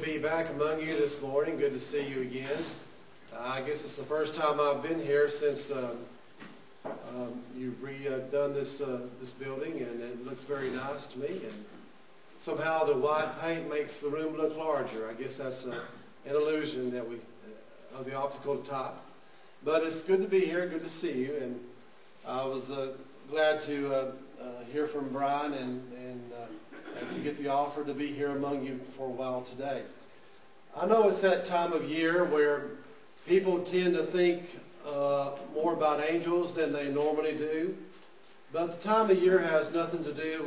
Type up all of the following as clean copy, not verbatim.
be back among you this morning. Good to see you again. I guess it's the first time I've been here since you've redone this building, and it looks very nice to me. And somehow the white paint makes the room look larger. I guess that's an illusion that of the optical top. But it's good to be here. Good to see you. And I was glad to hear from Brian and to get the offer to be here among you for a while today. I know it's that time of year where people tend to think more about angels than they normally do. But the time of year has nothing to do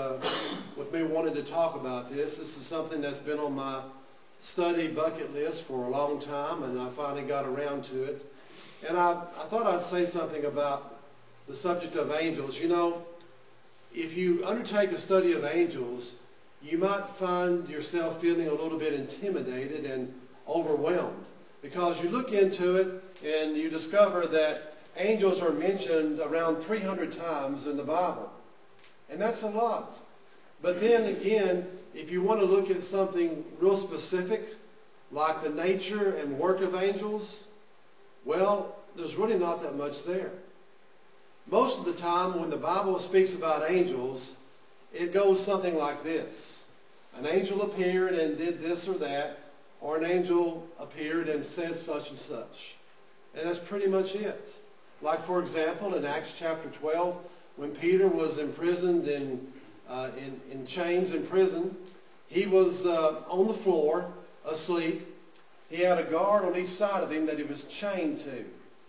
with me wanting to talk about this. This is something that's been on my study bucket list for a long time, and I finally got around to it. And I thought I'd say something about the subject of angels. You know, if you undertake a study of angels, you might find yourself feeling a little bit intimidated and overwhelmed, because you look into it and you discover that angels are mentioned around 300 times in the Bible. And that's a lot. But then again, if you want to look at something real specific, like the nature and work of angels, well, there's really not that much there. Most of the time when the Bible speaks about angels, it goes something like this. An angel appeared and did this or that, or an angel appeared and said such and such. And that's pretty much it. Like, for example, in Acts chapter 12, when Peter was imprisoned in chains in prison, he was on the floor, asleep. He had a guard on each side of him that he was chained to.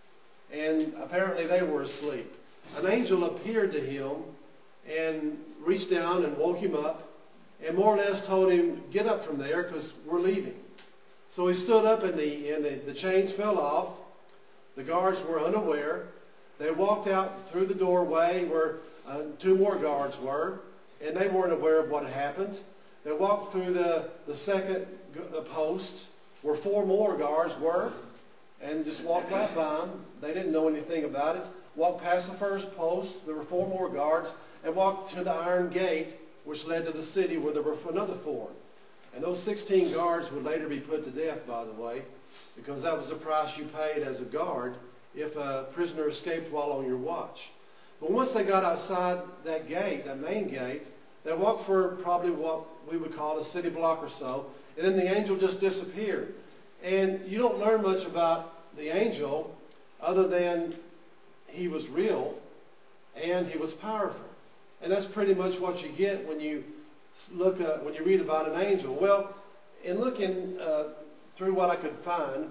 And apparently they were asleep. An angel appeared to him and reached down and woke him up and more or less told him, get up from there because we're leaving. So he stood up and the chains fell off. The guards were unaware. They walked out through the doorway where two more guards were, and they weren't aware of what had happened. They walked through the second post where four more guards were and just walked right by them. They didn't know anything about it. Walked past the first post, there were four more guards, and walked to the iron gate which led to the city where there were another four. And those 16 guards would later be put to death, by the way, because that was the price you paid as a guard if a prisoner escaped while on your watch. But once they got outside that gate, that main gate, they walked for probably what we would call a city block or so, and then the angel just disappeared. And you don't learn much about the angel other than he was real and he was powerful. And that's pretty much what you get when you when you read about an angel. Well, in looking through what I could find,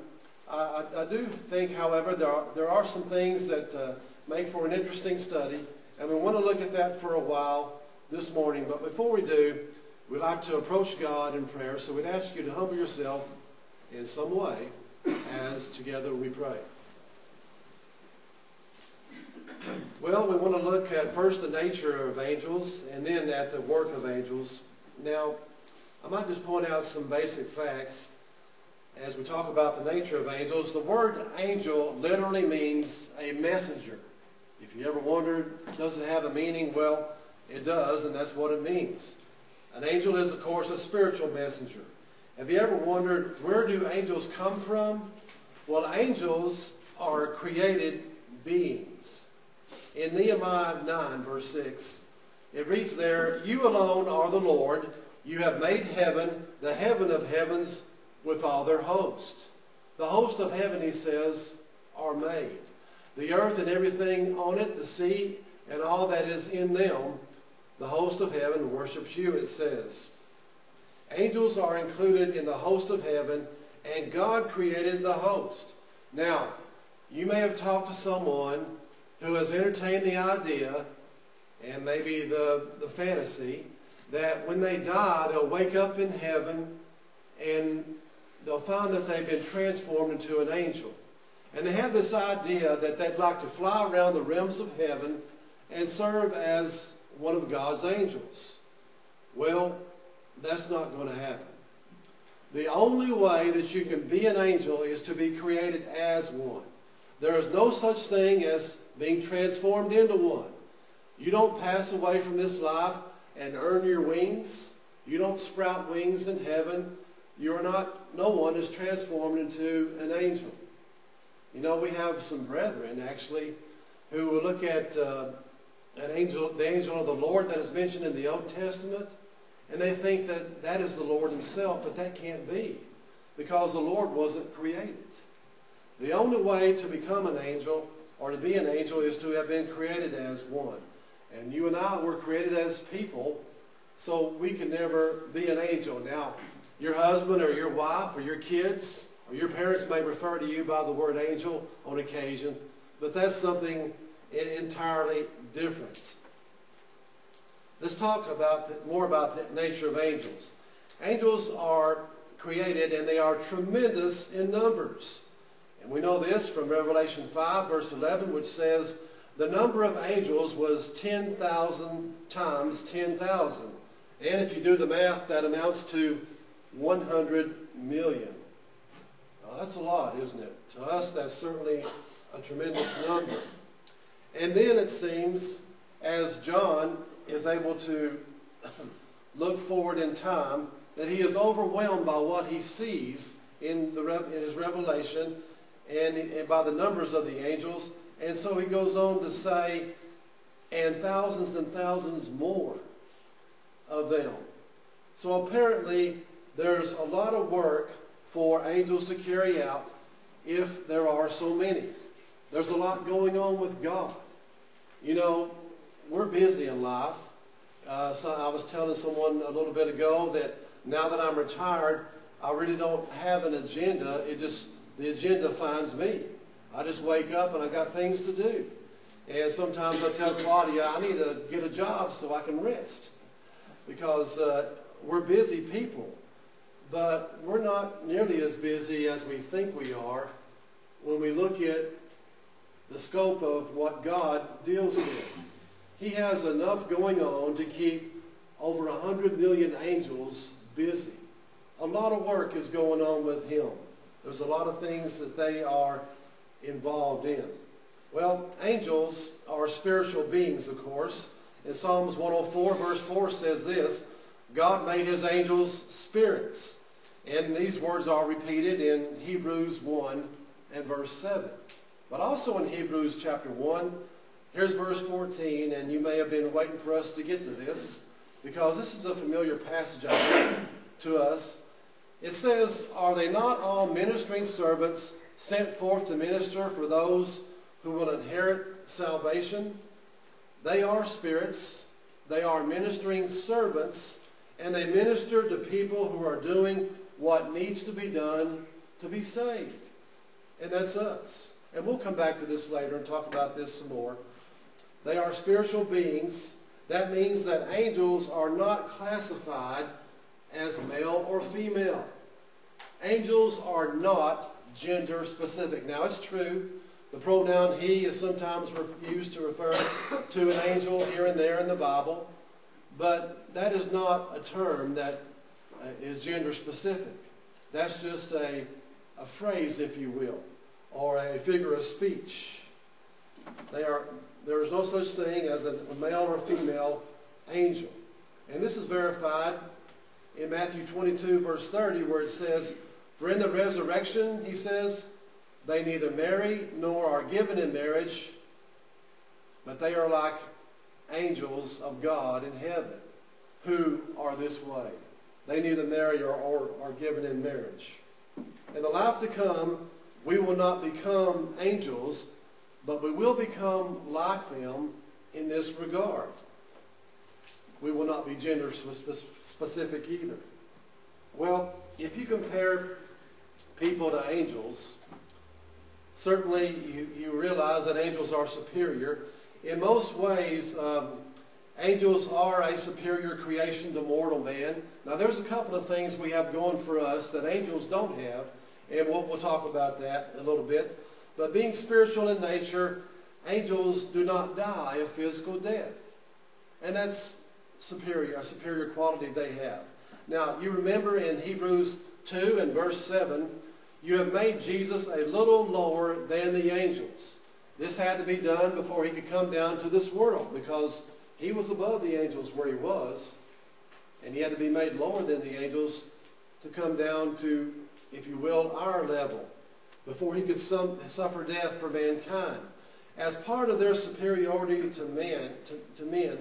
I do think, however, there are some things that make for an interesting study, and we want to look at that for a while this morning. But before we do, we'd like to approach God in prayer, so we'd ask you to humble yourself in some way as together we pray. Well, we want to look at first the nature of angels and then at the work of angels. Now, I might just point out some basic facts as we talk about the nature of angels. The word angel literally means a messenger. If you ever wondered, does it have a meaning? Well, it does, and that's what it means. An angel is, of course, a spiritual messenger. Have you ever wondered, where do angels come from? Well, angels are created beings. In Nehemiah 9, verse 6, it reads there, you alone are the Lord. You have made heaven, the heaven of heavens, with all their host. The host of heaven, he says, are made. The earth and everything on it, the sea and all that is in them, the host of heaven worships you, it says. Angels are included in the host of heaven, and God created the host. Now, you may have talked to someone who has entertained the idea, and maybe the fantasy, that when they die, they'll wake up in heaven and they'll find that they've been transformed into an angel. And they have this idea that they'd like to fly around the realms of heaven and serve as one of God's angels. Well, that's not going to happen. The only way that you can be an angel is to be created as one. There is no such thing as being transformed into one. You don't pass away from this life and earn your wings. You don't sprout wings in heaven. no one is transformed into an angel. You know, we have some brethren, actually, who will look at the angel of the Lord that is mentioned in the Old Testament, and they think that that is the Lord himself, but that can't be, because the Lord wasn't created. The only way to become an angel, or to be an angel, is to have been created as one. And you and I were created as people, so we can never be an angel. Now, your husband or your wife or your kids or your parents may refer to you by the word angel on occasion, but that's something entirely different. Let's talk more about the nature of angels. Angels are created, and they are tremendous in numbers. And we know this from Revelation 5, verse 11, which says, the number of angels was 10,000 times 10,000. And if you do the math, that amounts to 100 million. Now, that's a lot, isn't it? To us, that's certainly a tremendous number. And then it seems, as John is able to look forward in time, that he is overwhelmed by what he sees in his revelation and by the numbers of the angels. And so he goes on to say, and thousands more of them. So apparently there's a lot of work for angels to carry out if there are so many. There's a lot going on with God. You know, we're busy in life. So I was telling someone a little bit ago that now that I'm retired, I really don't have an agenda. The agenda finds me. I just wake up and I got things to do. And sometimes I tell Claudia, I need to get a job so I can rest. Because we're busy people. But we're not nearly as busy as we think we are when we look at the scope of what God deals with. He has enough going on to keep over 100 million angels busy. A lot of work is going on with him. There's a lot of things that they are involved in. Well, angels are spiritual beings, of course. In Psalms 104, verse 4 says this, God made his angels spirits. And these words are repeated in Hebrews 1 and verse 7. But also in Hebrews chapter 1, here's verse 14, and you may have been waiting for us to get to this, because this is a familiar passage to us. It says, are they not all ministering servants sent forth to minister for those who will inherit salvation? They are spirits, they are ministering servants, and they minister to people who are doing what needs to be done to be saved. And that's us. And we'll come back to this later and talk about this some more. They are spiritual beings. That means that angels are not classified as male or female. Angels are not gender specific. Now, it's true, the pronoun he is sometimes used to refer to an angel here and there in the Bible, but that is not a term that is gender specific. That's just a phrase, if you will, or a figure of speech. There is no such thing as a male or female angel. And this is verified in Matthew 22, verse 30, where it says, for in the resurrection, he says, they neither marry nor are given in marriage, but they are like angels of God in heaven, who are this way. They neither marry or are given in marriage. In the life to come, we will not become angels, but we will become like them in this regard. We will not be gender specific either. Well, if you compare people to angels, certainly you realize that angels are superior. In most ways, angels are a superior creation to mortal man. Now, there's a couple of things we have going for us that angels don't have, and we'll talk about that a little bit. But being spiritual in nature, angels do not die a physical death. And that's a superior quality they have. Now, you remember in Hebrews 2 and verse 7, you have made Jesus a little lower than the angels. This had to be done before he could come down to this world, because he was above the angels where he was, and he had to be made lower than the angels to come down to, if you will, our level before he could suffer death for mankind. As part of their superiority to men,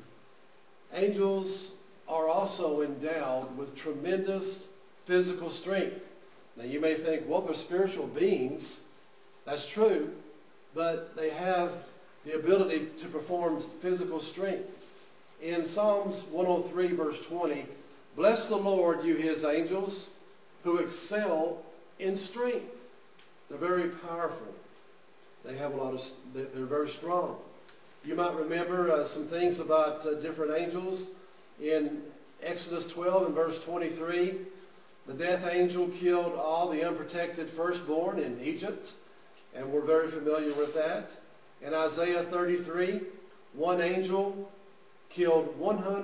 angels are also endowed with tremendous physical strength. Now you may think, well, they're spiritual beings. That's true, but they have the ability to perform physical strength. In Psalms 103, verse 20, bless the Lord, you his angels, who excel in strength. They're very powerful. They have they're very strong. You might remember some things about different angels. In Exodus 12 and verse 23, the death angel killed all the unprotected firstborn in Egypt, and we're very familiar with that. In Isaiah 33, one angel killed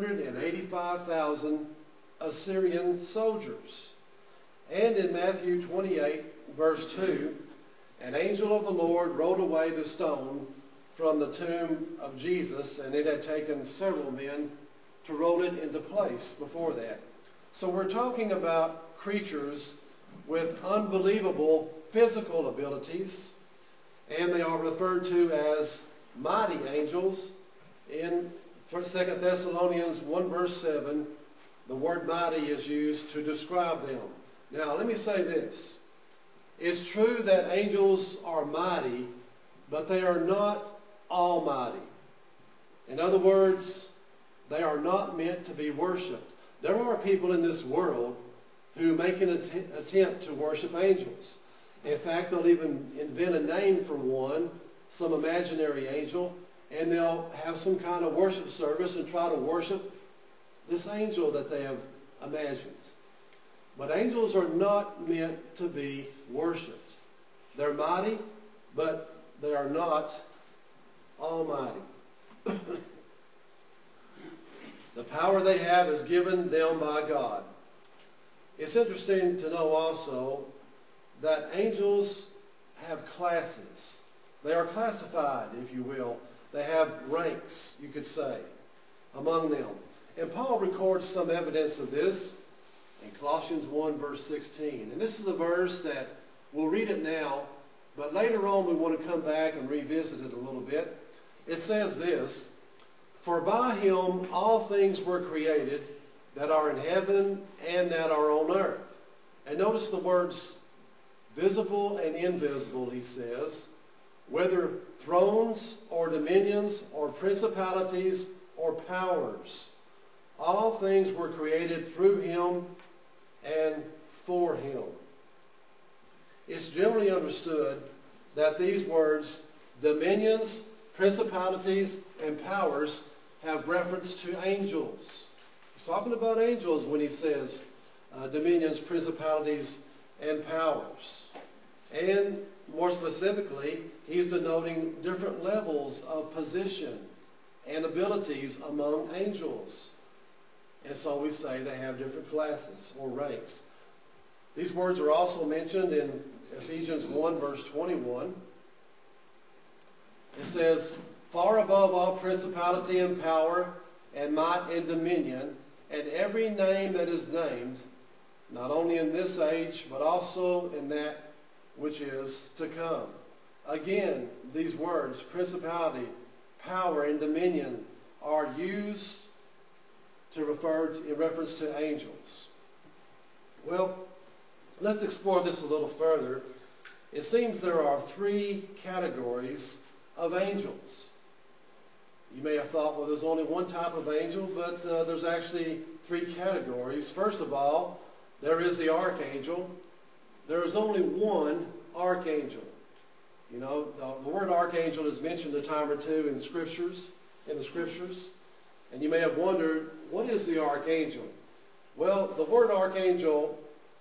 185,000 Assyrian soldiers. And in Matthew 28, verse 2, an angel of the Lord rolled away the stone from the tomb of Jesus, and it had taken several men to roll it into place before that. So we're talking about creatures with unbelievable physical abilities, and they are referred to as mighty angels. In 2 Thessalonians 1 verse 7, the word mighty is used to describe them. Now let me say this. It's true that angels are mighty, but they are not almighty. In other words, they are not meant to be worshipped. There are people in this world who make an attempt to worship angels. In fact, they'll even invent a name for one, some imaginary angel, and they'll have some kind of worship service and try to worship this angel that they have imagined. But angels are not meant to be worshipped. They're mighty, but they are not almighty. The power they have is given them by God. It's interesting to know also that angels have classes. They are classified, if you will. They have ranks, you could say, among them. And Paul records some evidence of this in Colossians 1, verse 16. And this is a verse that we'll read it now, but later on we want to come back and revisit it a little bit. It says this, for by him all things were created that are in heaven and that are on earth. And notice the words visible and invisible, he says, whether thrones or dominions or principalities or powers. All things were created through him and for him. It's generally understood that these words, dominions, principalities, and powers, have reference to angels. He's talking about angels when he says dominions, principalities, and powers. And more specifically, he's denoting different levels of position and abilities among angels. And so we say they have different classes or ranks. These words are also mentioned in Ephesians 1 verse 21. It says, far above all principality and power and might and dominion, and every name that is named, not only in this age, but also in that which is to come. Again, these words, principality, power, and dominion, are used to refer in reference to angels. Well, let's explore this a little further. It seems there are three categories of angels. You may have thought, well, there's only one type of angel, but there's actually three categories. First of all, there is the archangel. There is only one archangel. You know, the word archangel is mentioned a time or two in the scriptures. And you may have wondered, what is the archangel? Well, the word archangel,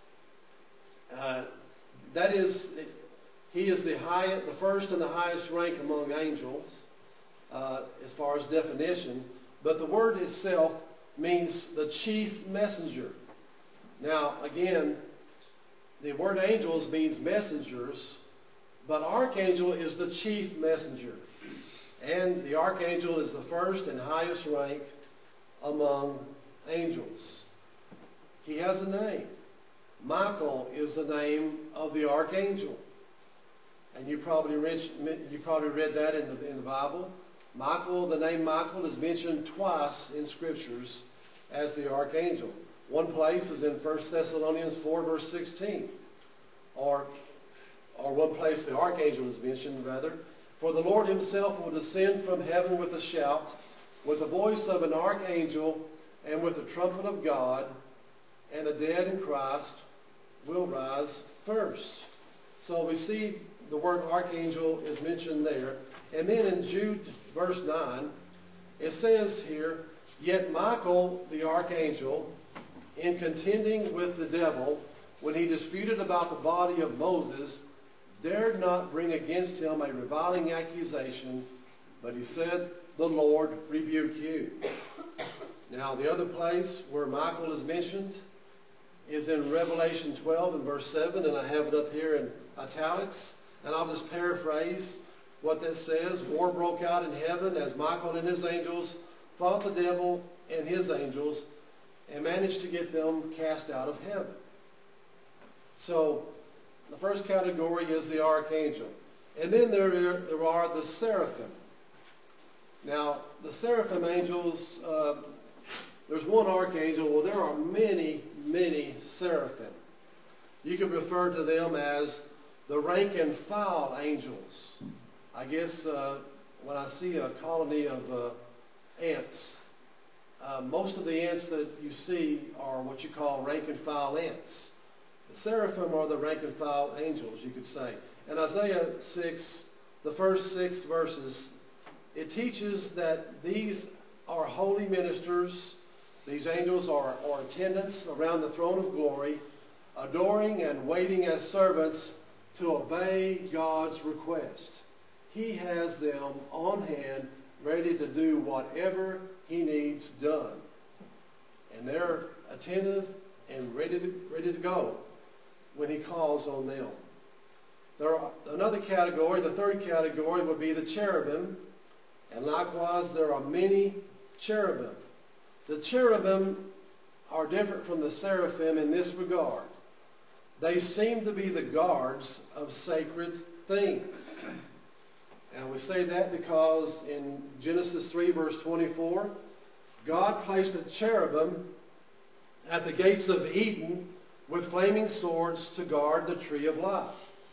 he is the first and the highest rank among angels, as far as definition. But the word itself means the chief messenger. Now, again, the word angels means messengers, but archangel is the chief messenger. And the archangel is the first and highest rank among angels. He has a name. Michael is the name of the archangel. And you probably read that in the Bible. Michael, the name Michael is mentioned twice in Scriptures as the archangel. One place is in 1 Thessalonians 4, verse 16. Or one place the archangel is mentioned, rather. For the Lord himself will descend from heaven with a shout, with the voice of an archangel, and with the trumpet of God, and the dead in Christ will rise first. So we see the word archangel is mentioned there. And then in Jude verse 9, it says here, Yet Michael the archangel, in contending with the devil, when he disputed about the body of Moses, dared not bring against him a reviling accusation, but he said, The Lord rebuke you. Now the other place where Michael is mentioned is in Revelation 12 and verse 7, and I have it up here in italics, and I'll just paraphrase what that says. War broke out in heaven as Michael and his angels fought the devil and his angels and managed to get them cast out of heaven. So the first category is the archangel. And then there are the seraphim. Now, the seraphim angels, there's one archangel. Well, there are many, many seraphim. You could refer to them as the rank and file angels. I guess when I see a colony of ants, most of the ants that you see are what you call rank and file ants. The seraphim are the rank and file angels, you could say. In Isaiah 6, the first 6 verses, it teaches that these are holy ministers. These angels are attendants around the throne of glory, adoring and waiting as servants to obey God's request. He has them on hand, ready to do whatever he needs done. And they're attentive and ready to go when he calls on them. There are another category, the third category would be the cherubim. And likewise, there are many cherubim. The cherubim are different from the seraphim in this regard. They seem to be the guards of sacred things. And we say that because in Genesis 3, verse 24, God placed a cherubim at the gates of Eden with flaming swords to guard the tree of life.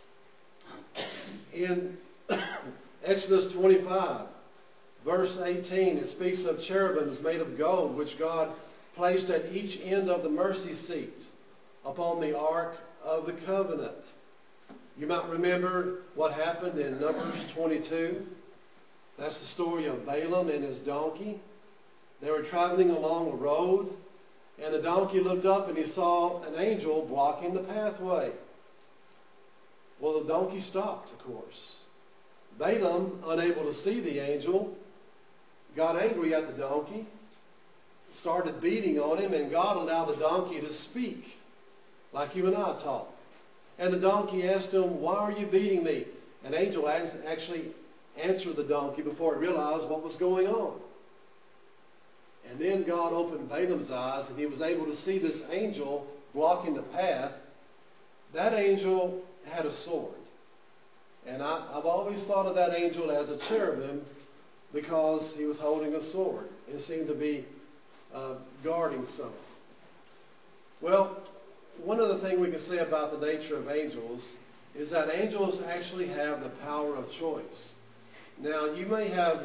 In Exodus 25, verse 18, it speaks of cherubims made of gold, which God placed at each end of the mercy seat upon the Ark of the Covenant. You might remember what happened in Numbers 22. That's the story of Balaam and his donkey. They were traveling along a road, and the donkey looked up and he saw an angel blocking the pathway. Well, the donkey stopped, of course. Balaam, unable to see the angel, got angry at the donkey, started beating on him, and God allowed the donkey to speak, like you and I talk. And the donkey asked him, "Why are you beating me?" An angel actually answered the donkey before it realized what was going on. And then God opened Balaam's eyes, and he was able to see this angel blocking the path. That angel had a sword. And I've always thought of that angel as a cherubim because he was holding a sword and seemed to be guarding something. Well, one other thing we can say about the nature of angels is that angels actually have the power of choice. Now, you may have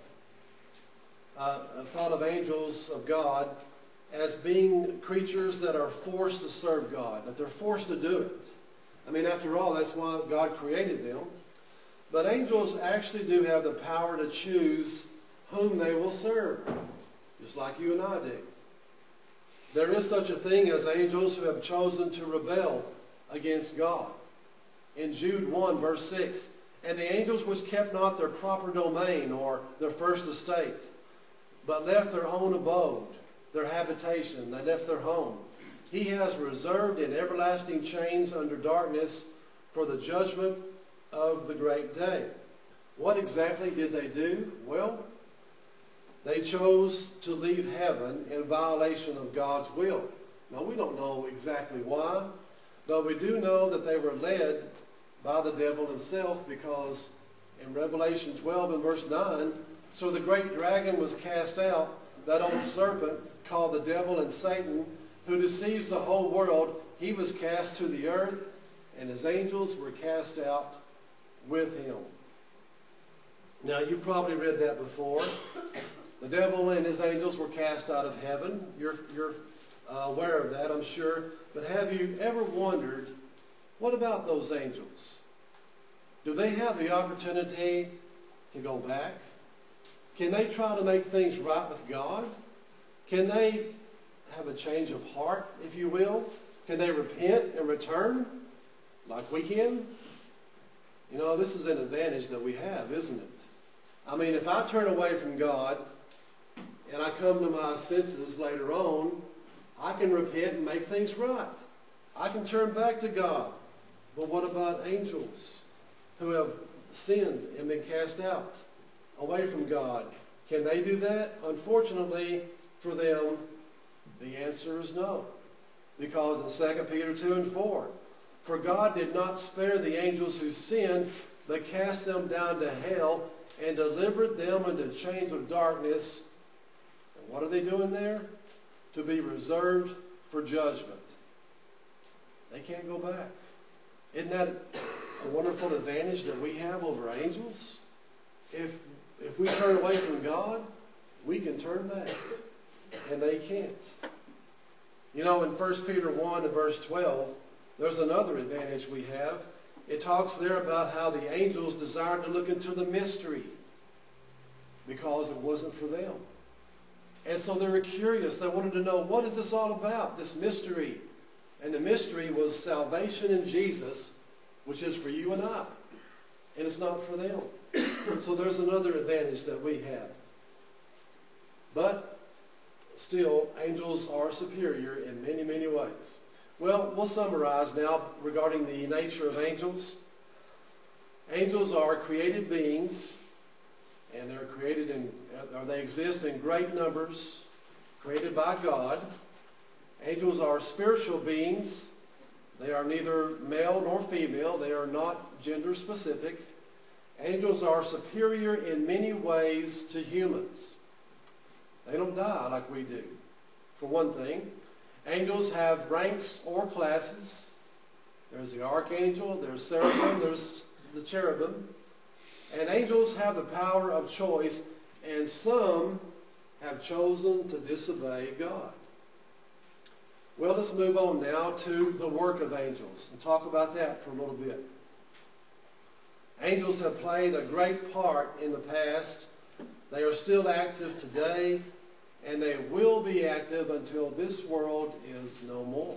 thought of angels of God as being creatures that are forced to serve God, that they're forced to do it. I mean, after all, that's why God created them. But angels actually do have the power to choose whom they will serve, just like you and I do. There is such a thing as angels who have chosen to rebel against God. In Jude 1, verse 6, "And the angels which kept not their proper domain or their first estate, but left their own abode, their habitation, they left their home, he has reserved in everlasting chains under darkness for the judgment of the great day." What exactly did they do? Well, they chose to leave heaven in violation of God's will. Now, we don't know exactly why. But we do know that they were led by the devil himself, because in Revelation 12 and verse 9, so the great dragon was cast out, that old serpent called the devil and Satan, who deceives the whole world. He was cast to the earth, and his angels were cast out with him. Now, you probably read that before. The devil and his angels were cast out of heaven. You're aware of that, I'm sure. But have you ever wondered, what about those angels? Do they have the opportunity to go back? Can they try to make things right with God? Can they have a change of heart, if you will? Can they repent and return like we can? You know, this is an advantage that we have, isn't it? I mean, if I turn away from God and I come to my senses later on, I can repent and make things right. I can turn back to God. But what about angels who have sinned and been cast out away from God? Can they do that? Unfortunately for them, the answer is no. Because in 2 Peter 2 and 4, for God did not spare the angels who sinned, but cast them down to hell and delivered them into chains of darkness. And what are they doing there? To be reserved for judgment. They can't go back. Isn't that a wonderful advantage that we have over angels? If we turn away from God, we can turn back. And they can't. You know, in 1 Peter 1 and verse 12, there's another advantage we have. It talks there about how the angels desired to look into the mystery because it wasn't for them. And so they were curious. They wanted to know, what is this all about, this mystery? And the mystery was salvation in Jesus, which is for you and I. And it's not for them. So there's another advantage that we have. But still, angels are superior in many, many ways. Well, we'll summarize now regarding the nature of angels. Angels are created beings, and they exist in great numbers, created by God. Angels are spiritual beings. They are neither male nor female. They are not gender specific. Angels are superior in many ways to humans. They don't die like we do, for one thing. Angels have ranks or classes. There's the archangel, there's seraphim, there's the cherubim. And angels have the power of choice, and some have chosen to disobey God. Well, let's move on now to the work of angels and talk about that for a little bit. Angels have played a great part in the past. They are still active today, and they will be active until this world is no more.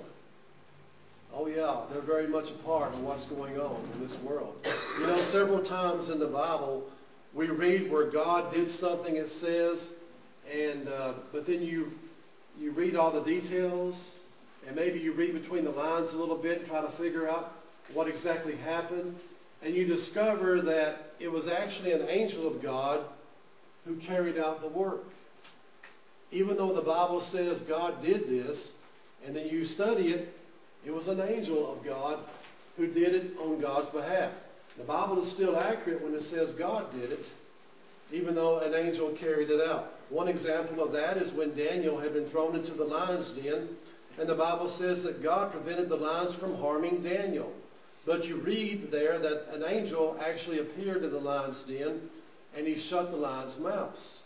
Oh yeah, they're very much a part of what's going on in this world. You know, several times in the Bible, we read where God did something, it says, and but then you read all the details, and maybe you read between the lines a little bit and try to figure out what exactly happened, and you discover that it was actually an angel of God who carried out the work. Even though the Bible says God did this, and then you study it, it was an angel of God who did it on God's behalf. The Bible is still accurate when it says God did it, even though an angel carried it out. One example of that is when Daniel had been thrown into the lion's den, and the Bible says that God prevented the lions from harming Daniel. But you read there that an angel actually appeared in the lion's den, and he shut the lion's mouths.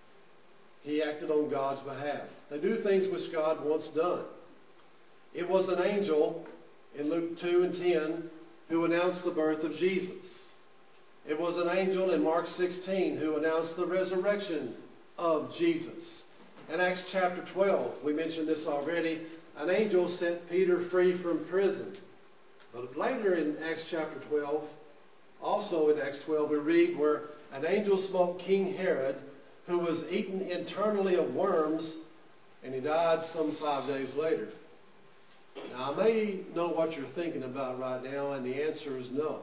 He acted on God's behalf. They do things which God wants done. It was an angel in Luke 2 and 10 who announced the birth of Jesus. It was an angel in Mark 16 who announced the resurrection of Jesus. In Acts chapter 12, we mentioned this already, an angel set Peter free from prison. But later in Acts chapter 12, also in Acts 12, we read where an angel smote King Herod, who was eaten internally of worms, and he died some 5 days later. Now, I may know what you're thinking about right now, and the answer is no.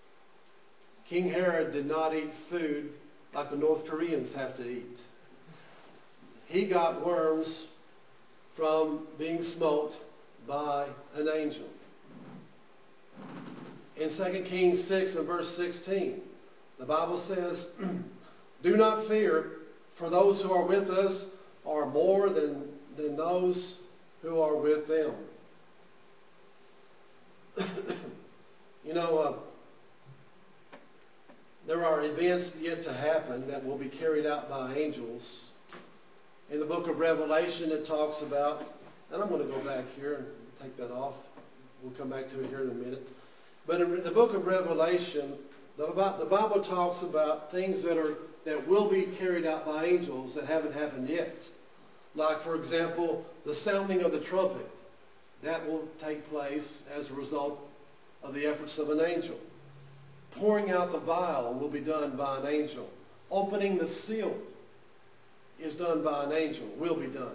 King Herod did not eat food like the North Koreans have to eat. He got worms from being smote by an angel. in 2 Kings 6 and verse 16. The Bible says, do not fear, for those who are with us are more than those who are with them. You know, there are events yet to happen that will be carried out by angels. In the book of Revelation, it talks about, and I'm going to go back here and take that off. We'll come back to it here in a minute. But in the book of Revelation, the Bible talks about things that will be carried out by angels that haven't happened yet. Like, for example, the sounding of the trumpet. That will take place as a result of the efforts of an angel. Pouring out the vial will be done by an angel. Opening the seal is done by an angel, will be done.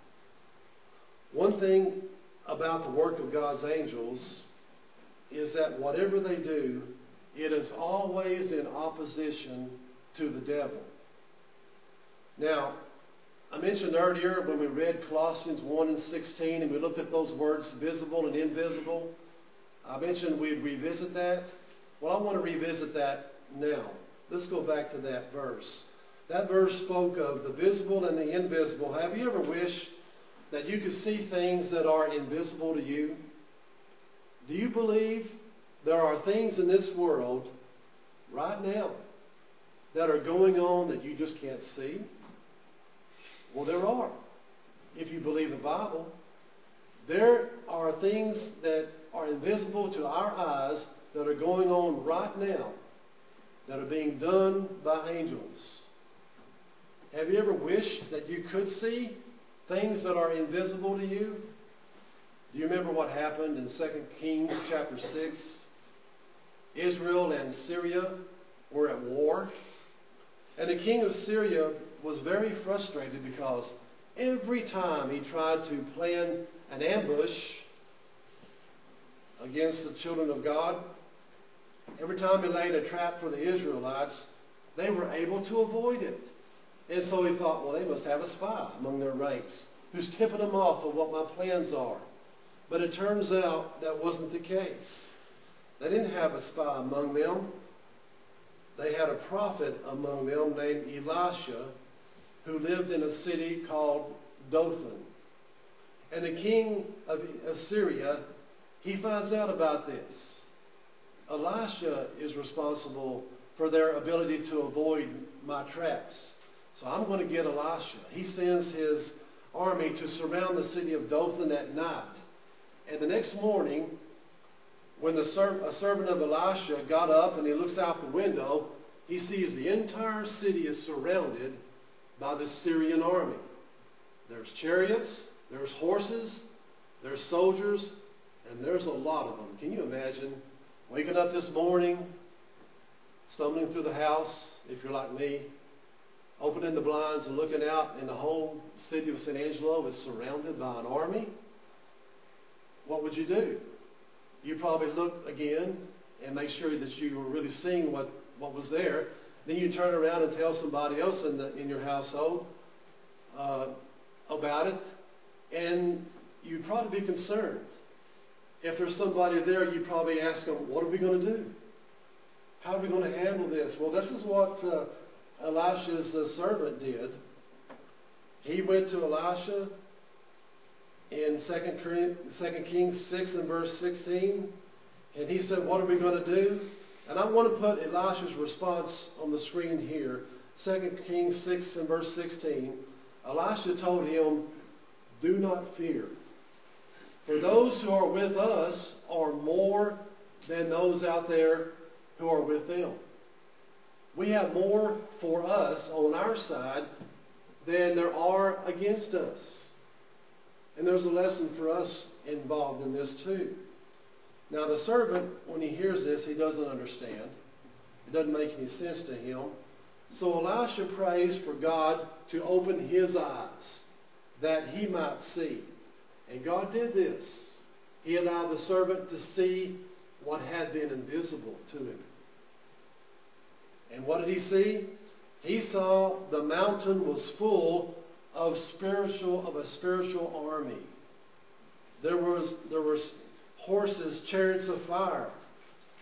One thing about the work of God's angels is that whatever they do, it is always in opposition to the devil. Now, I mentioned earlier when we read Colossians 1 and 16 and we looked at those words visible and invisible, I mentioned we'd revisit that. Well, I want to revisit that now. Let's go back to that verse. That verse spoke of the visible and the invisible. Have you ever wished that you could see things that are invisible to you? Do you believe there are things in this world right now that are going on that you just can't see? Well, there are. If you believe the Bible, there are things that are invisible to our eyes that are going on right now that are being done by angels. Have you ever wished that you could see things that are invisible to you? Do you remember what happened in 2 Kings chapter 6? Israel and Syria were at war. And the king of Syria was very frustrated because every time he tried to plan an ambush against the children of God, every time he laid a trap for the Israelites, they were able to avoid it. And so he thought, well, they must have a spy among their ranks who's tipping them off of what my plans are. But it turns out that wasn't the case. They didn't have a spy among them. They had a prophet among them named Elisha, who lived in a city called Dothan. And the king of Syria, he finds out about this. Elisha is responsible for their ability to avoid my traps. So I'm going to get Elisha. He sends his army to surround the city of Dothan at night. And the next morning, when a servant of Elisha got up and he looks out the window, he sees the entire city is surrounded by the Syrian army. There's chariots, there's horses, there's soldiers, and there's a lot of them. Can you imagine waking up this morning, stumbling through the house, if you're like me, opening the blinds and looking out, and the whole city of San Angelo is surrounded by an army? What would you do? You probably look again and make sure that you were really seeing what was there. Then you turn around and tell somebody else in your household about it, and you'd probably be concerned. If there's somebody there, you'd probably ask them, what are we going to do? How are we going to handle this? Well, this is what Elisha's servant did. He went to Elisha in 2 Kings 6 and verse 16, and he said, what are we going to do? And I want to put Elisha's response on the screen here. 2 Kings 6 and verse 16. Elisha told him, do not fear, for those who are with us are more than those out there who are with them. We have more for us on our side than there are against us. And there's a lesson for us involved in this too. Now the servant, when he hears this, he doesn't understand. It doesn't make any sense to him. So Elisha prays for God to open his eyes that he might see. And God did this. He allowed the servant to see what had been invisible to him. And what did he see? He saw the mountain was full of a spiritual army. There was horses, chariots of fire,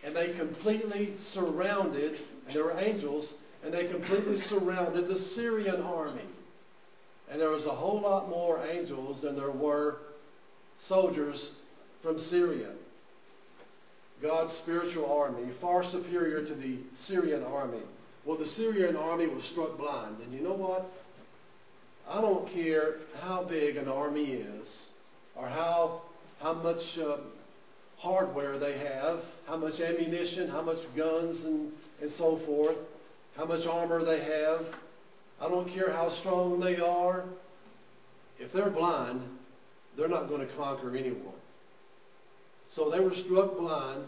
and they completely surrounded, and there were angels, and they completely surrounded the Syrian army. And there was a whole lot more angels than there were soldiers from Syria. God's spiritual army, far superior to the Syrian army. Well, the Syrian army was struck blind. And you know what? I don't care how big an army is, or how much hardware they have, how much ammunition, how much guns and so forth, how much armor they have. I don't care how strong they are. If they're blind, they're not going to conquer anyone. So they were struck blind,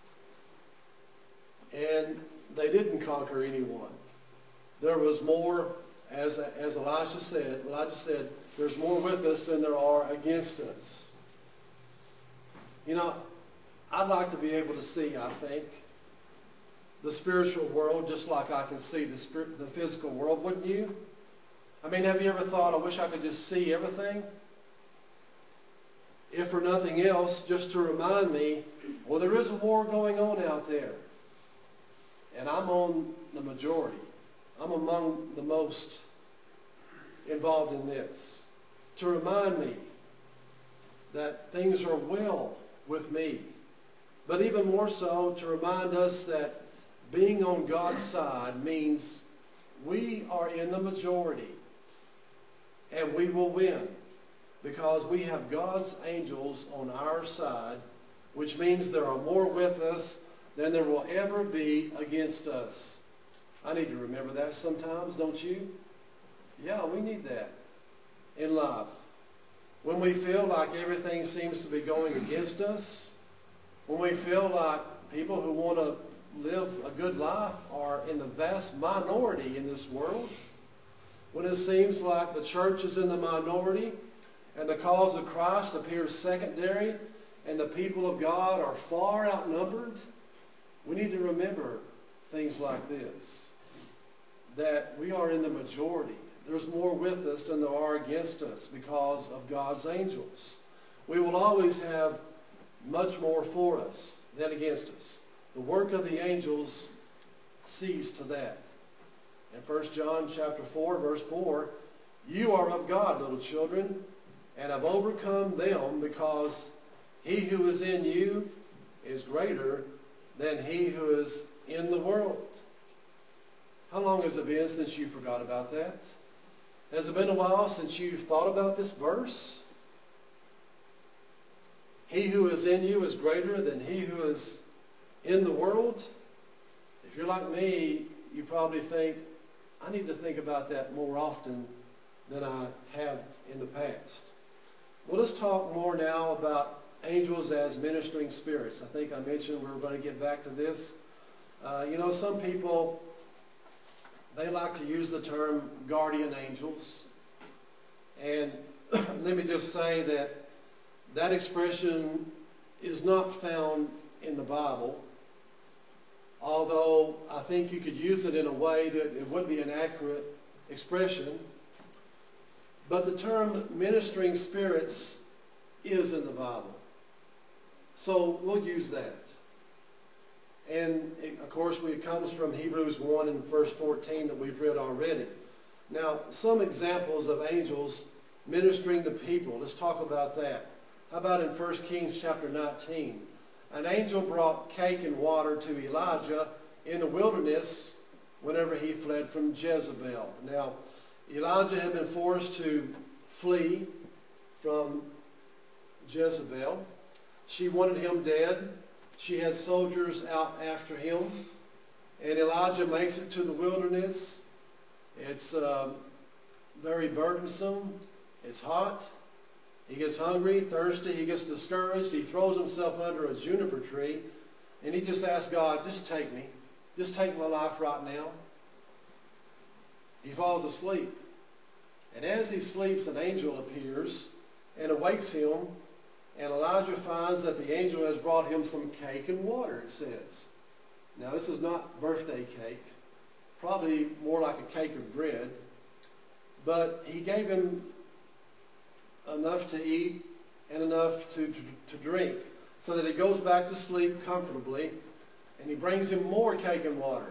and they didn't conquer anyone. There was more, as Elijah said, there's more with us than there are against us. You know, I'd like to be able to see, I think, the spiritual world just like I can see the physical world, wouldn't you? I mean, have you ever thought, I wish I could just see everything? If for nothing else, just to remind me, well, there is a war going on out there. And I'm on the majority. I'm among the most involved in this. To remind me that things are well with me. But even more so, to remind us that being on God's side means we are in the majority. And we will win. Because we have God's angels on our side, which means there are more with us than there will ever be against us. I need to remember that sometimes, don't you? Yeah, we need that in life. When we feel like everything seems to be going against us, when we feel like people who want to live a good life are in the vast minority in this world, when it seems like the church is in the minority and the cause of Christ appears secondary and the people of God are far outnumbered, we need to remember things like this, that we are in the majority. There's more with us than there are against us because of God's angels. We will always have much more for us than against us. The work of the angels sees to that. In 1 John chapter 4, verse 4, you are of God, little children, and have overcome them, because he who is in you is greater than he who is in the world. How long has it been since you forgot about that? Has it been a while since you've thought about this verse? He who is in you is greater than he who is in the world. If you're like me, you probably think, I need to think about that more often than I have in the past. Well, let's talk more now about angels as ministering spirits. I think I mentioned we were going to get back to this. You know, some people, they like to use the term guardian angels. And let me just say that that expression is not found in the Bible, although I think you could use it in a way that it would be an accurate expression. But the term ministering spirits is in the Bible. So we'll use that. And of course, it comes from Hebrews 1 and verse 14 that we've read already. Now, some examples of angels ministering to people. Let's talk about that. How about in 1 Kings chapter 19? An angel brought cake and water to Elijah in the wilderness whenever he fled from Jezebel. Now, Elijah had been forced to flee from Jezebel. She wanted him dead. She had soldiers out after him. And Elijah makes it to the wilderness. It's very burdensome. It's hot. He gets hungry, thirsty. He gets discouraged. He throws himself under a juniper tree. And he just asks God, just take me. Just take my life right now. He falls asleep. And as he sleeps, an angel appears and awakes him. And Elijah finds that the angel has brought him some cake and water, it says. Now, this is not birthday cake. Probably more like a cake of bread. But he gave him enough to eat and enough to drink, so that he goes back to sleep comfortably. and he brings him more cake and water.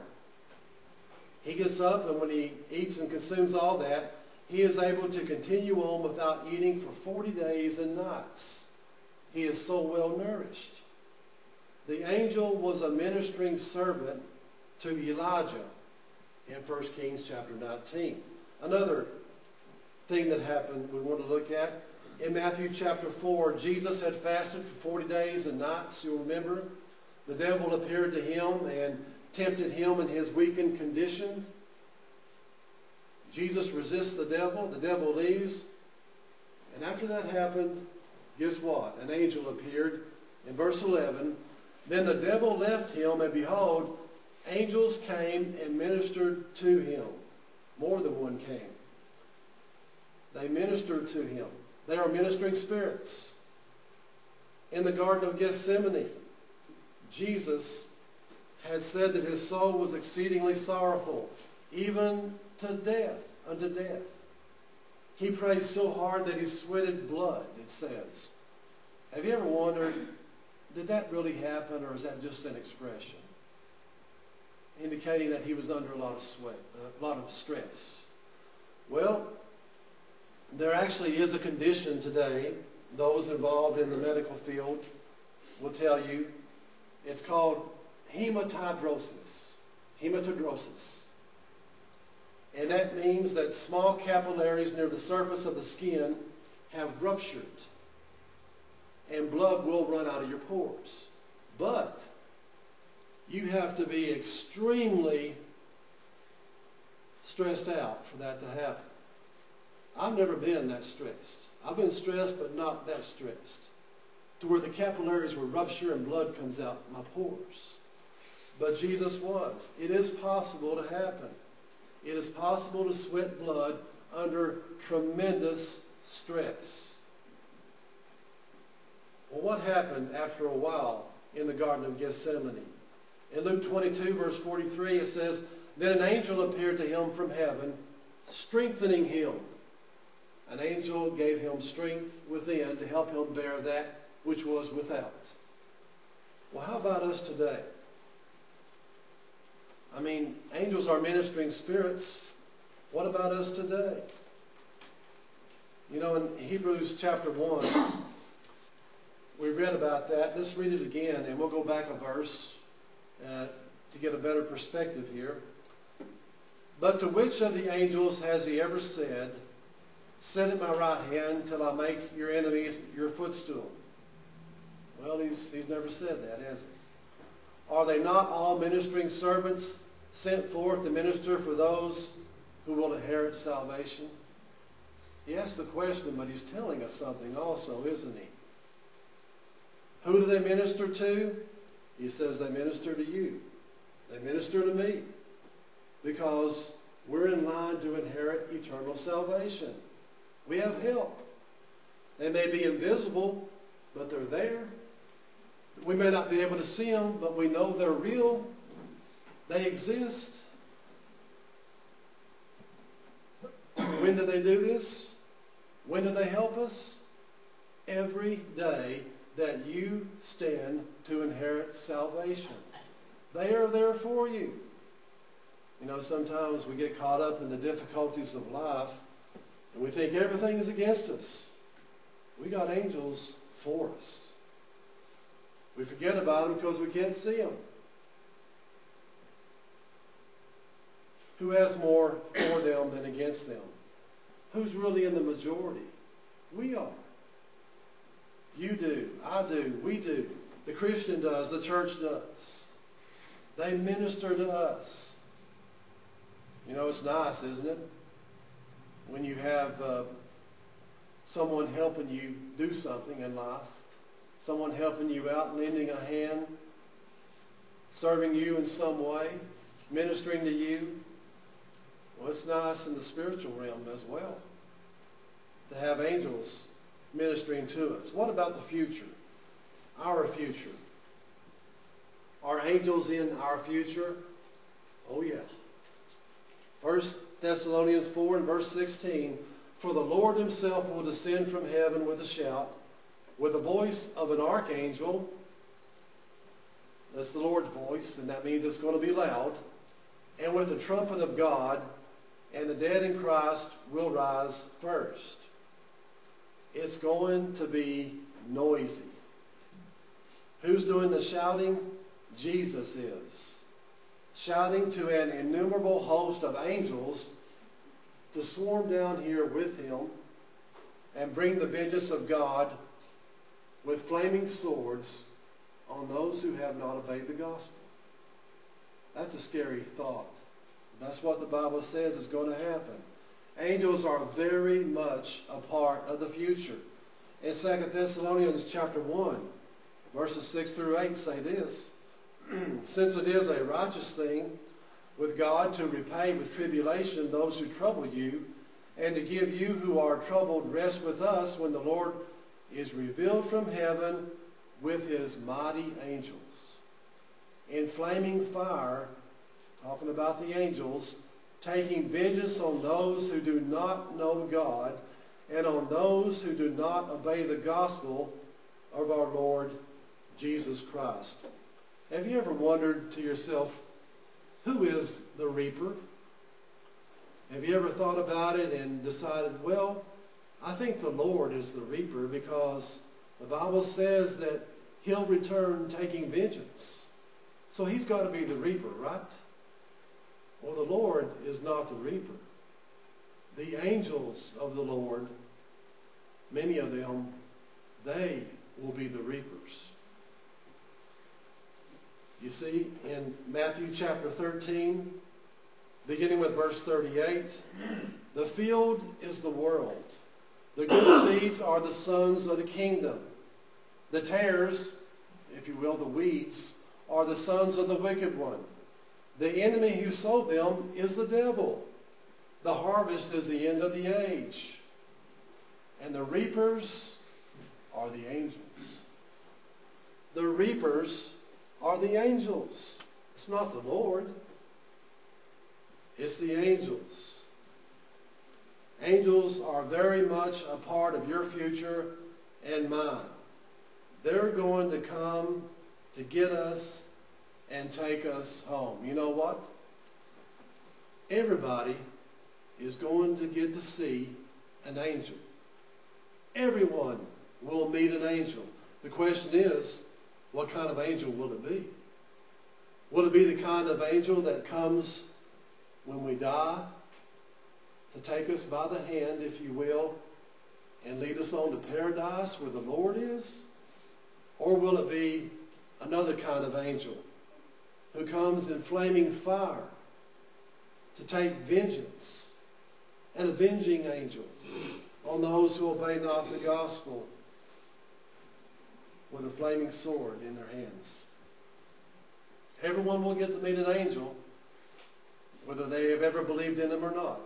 He gets up, and when he eats and consumes all that, he is able to continue on without eating for 40 days and nights. He is so well nourished. The angel was a ministering servant to Elijah in 1 Kings chapter 19. Another thing that happened we want to look at, in Matthew chapter 4, Jesus had fasted for 40 days and nights, you'll remember. The devil appeared to him and tempted him in his weakened condition. Jesus resists the devil leaves, and after that happened, guess what? An angel appeared in verse 11. Then the devil left him, and behold, angels came and ministered to him. More than one came. They ministered to him. They are ministering spirits. In the Garden of Gethsemane, Jesus had said that his soul was exceedingly sorrowful, even to death, unto death. He prayed so hard that he sweated blood, it says. Have you ever wondered, did that really happen, or is that just an expression? Indicating that he was under a lot of sweat, a lot of stress. Well, there actually is a condition today, those involved in the medical field will tell you, it's called hematidrosis. Hematidrosis. And that means that small capillaries near the surface of the skin have ruptured, and blood will run out of your pores. But you have to be extremely stressed out for that to happen. I've never been that stressed. I've been stressed, but not that stressed, to where the capillaries will rupture and blood comes out my pores. But Jesus was. It is possible to happen. It is possible to sweat blood under tremendous stress. Well, what happened after a while in the Garden of Gethsemane? In Luke 22, verse 43, it says, Then an angel appeared to him from heaven, strengthening him. An angel gave him strength within to help him bear that which was without. Well, how about us today? I mean, angels are ministering spirits. What about us today? You know, in Hebrews chapter 1, we read about that. Let's read it again, and we'll go back a verse to get a better perspective here. But to which of the angels has he ever said, Sit at my right hand till I make your enemies your footstool? Well, he's never said that, has he? Are they not all ministering servants sent forth to minister for those who will inherit salvation? He asked the question, but he's telling us something also, isn't he? Who do they minister to? He says they minister to you. They minister to me. Because we're in line to inherit eternal salvation. We have help. They may be invisible, but they're there. We may not be able to see them, but we know they're real. They exist. When do they do this? When do they help us? Every day that you stand to inherit salvation. They are there for you. You know, sometimes we get caught up in the difficulties of life, and we think everything is against us. We got angels for us. We forget about them because we can't see them. Who has more for them than against them? Who's really in the majority? We are. You do. I do. We do. The Christian does. The church does. They minister to us. You know, it's nice, isn't it? When you have someone helping you do something in life. Someone helping you out, lending a hand, serving you in some way, ministering to you. Well, it's nice in the spiritual realm as well to have angels ministering to us. What about the future? Our future. Are angels in our future? Oh, yeah. 1 Thessalonians 4 and verse 16, For the Lord himself will descend from heaven with a shout, with the voice of an archangel, That's the Lord's voice, and that means it's going to be loud. And with the trumpet of God, and the dead in Christ will rise first. It's going to be noisy. Who's doing the shouting? Jesus is. Shouting to an innumerable host of angels to swarm down here with him and bring the vengeance of God with flaming swords on those who have not obeyed the gospel. That's a scary thought. That's what the Bible says is going to happen. Angels are very much a part of the future. In 2 Thessalonians chapter 1, verses 6 through 8 say this, since it is a righteous thing with God to repay with tribulation those who trouble you, and to give you who are troubled rest with us when the Lord is revealed from heaven with his mighty angels, in flaming fire, talking about the angels, taking vengeance on those who do not know God and on those who do not obey the gospel of our Lord Jesus Christ. Have you ever wondered to yourself, who is the reaper? Have you ever thought about it and decided, well, I think the Lord is the reaper because the Bible says that he'll return taking vengeance. So he's got to be the reaper, right? Well, the Lord is not the reaper. The angels of the Lord, many of them, they will be the reapers. You see, in Matthew chapter 13, beginning with verse 38, the field is the world. The good seeds are the sons of the kingdom. The tares, if you will, the weeds, are the sons of the wicked one. The enemy who sowed them is the devil. The harvest is the end of the age. And the reapers are the angels. The reapers are the angels. It's not the Lord. It's the angels. Angels are very much a part of your future and mine. They're going to come to get us and take us home. You know what? Everybody is going to get to see an angel. Everyone will meet an angel. The question is, what kind of angel will it be? Will it be the kind of angel that comes when we die to take us by the hand, if you will, and lead us on to paradise where the Lord is? Or will it be another kind of angel who comes in flaming fire to take vengeance, an avenging angel on those who obey not the gospel with a flaming sword in their hands? Everyone will get to meet an angel, whether they have ever believed in him or not.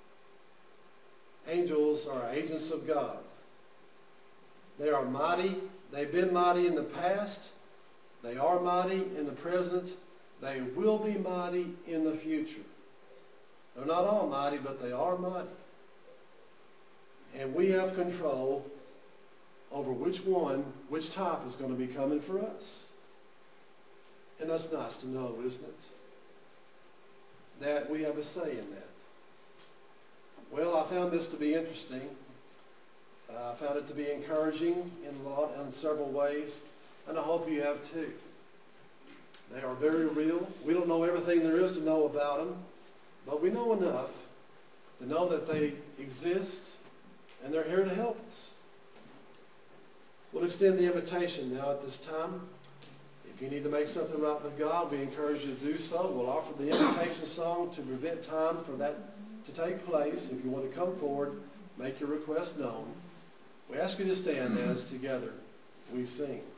Angels are agents of God. They are mighty. They've been mighty in the past. They are mighty in the present. They will be mighty in the future. They're not almighty, but they are mighty. And we have control over which type is going to be coming for us. And that's nice to know, isn't it? That we have a say in that. Well, I found this to be interesting. I found it to be encouraging in several ways, and I hope you have too. They are very real. We don't know everything there is to know about them, but we know enough to know that they exist and they're here to help us. We'll extend the invitation now at this time. If you need to make something right with God, we encourage you to do so. We'll offer the invitation song to prevent time for that to take place. If you want to come forward, make your request known. We ask you to stand as together we sing.